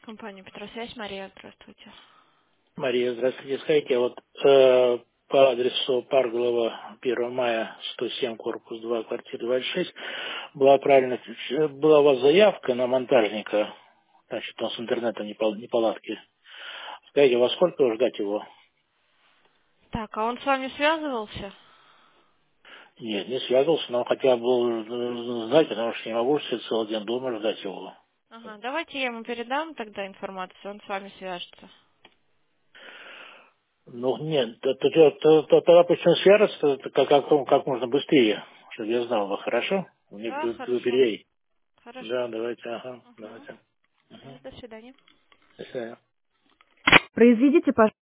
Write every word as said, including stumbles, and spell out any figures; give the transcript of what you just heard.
Компания Петросвязь, Мария, здравствуйте. Мария, здравствуйте. Скажите, вот э, по адресу Парглова, первого мая, сто семь, корпус два, квартира двадцать шесть, была правильно, была у вас заявка на монтажника, значит, он с интернета непол- неполадки. Скажите, во сколько ждать его? Так, а он с вами связывался? Нет, не связывался, но хотя бы был знать, потому что не могу все целый день дома ждать его. Ага, давайте я ему передам тогда информацию, он с вами свяжется. Ну, нет, т- т- т- т- т- тогда почему связаться, как, как, как можно быстрее, чтобы я знал, вы хорошо? Мне Да, хорошо. переедете. Хорошо. Да, давайте, ага, Угу. давайте. Мгм. До свидания. До свидания. Произведите, пожалуйста.